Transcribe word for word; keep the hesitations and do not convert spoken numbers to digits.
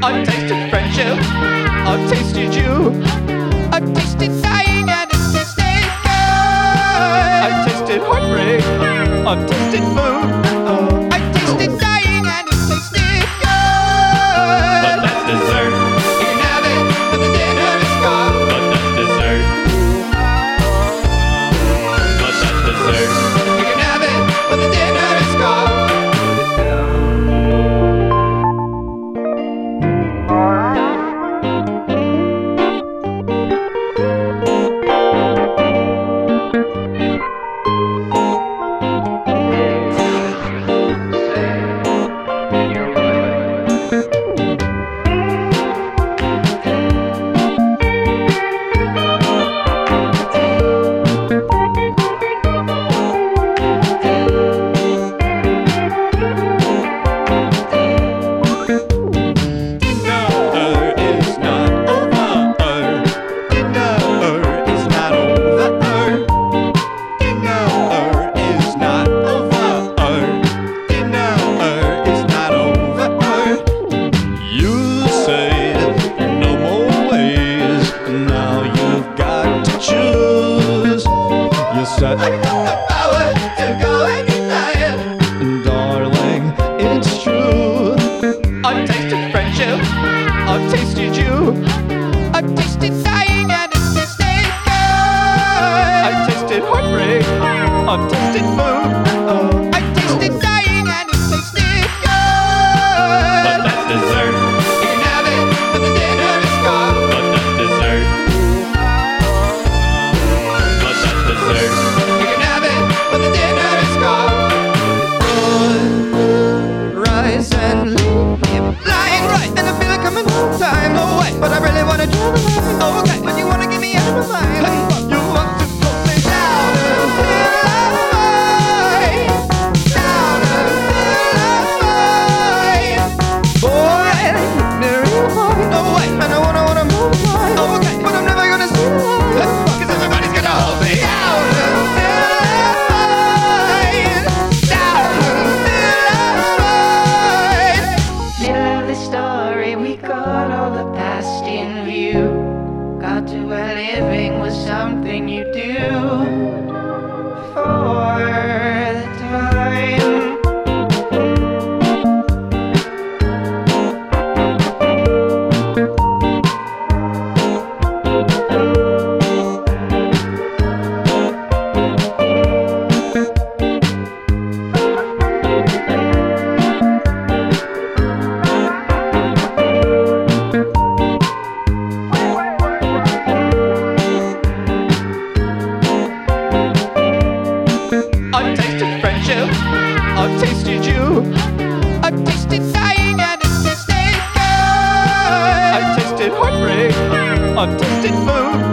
I've tasted friendship, I've tasted you, I've tasted dying and it's tasted good. I've tasted heartbreak, I've tasted food, I've tasted dying and it's tasted good. But that's dessert. You can have it, but the dinner is gone. But that's dessert. But that's dessert. You can have it, but the dinner is gone. I got the power to go anywhere, Darling, it's true. I've tasted friendship, I've tasted you, I've tasted dying and it's tasted good. I've tasted heartbreak, I've tasted food, I've tasted dying and it's tasted good. But that's dessert. You can have it, but the dinner is gone. But that's dessert. But that's dessert. You can have it, but the dinner is gone. Rise and leave him lying right, and I feel like I'm in time. No way, but I really wanna drive a line. Oh, okay, but you wanna get me out of my mind. Hey, you want to put me down until I find, down until I find. Boy, there is no way, and I wanna wanna move on. Oh, okay, but I'm never gonna see the light, 'cause everybody's gonna hold me down until I find, down until I find. Middle of the story, we got all the past in view. Got to where living was something you do for the time. I've tasted friendship, I've tasted you, I've tasted dying and it's tasted good. I've tasted heartbreak, I've tasted food,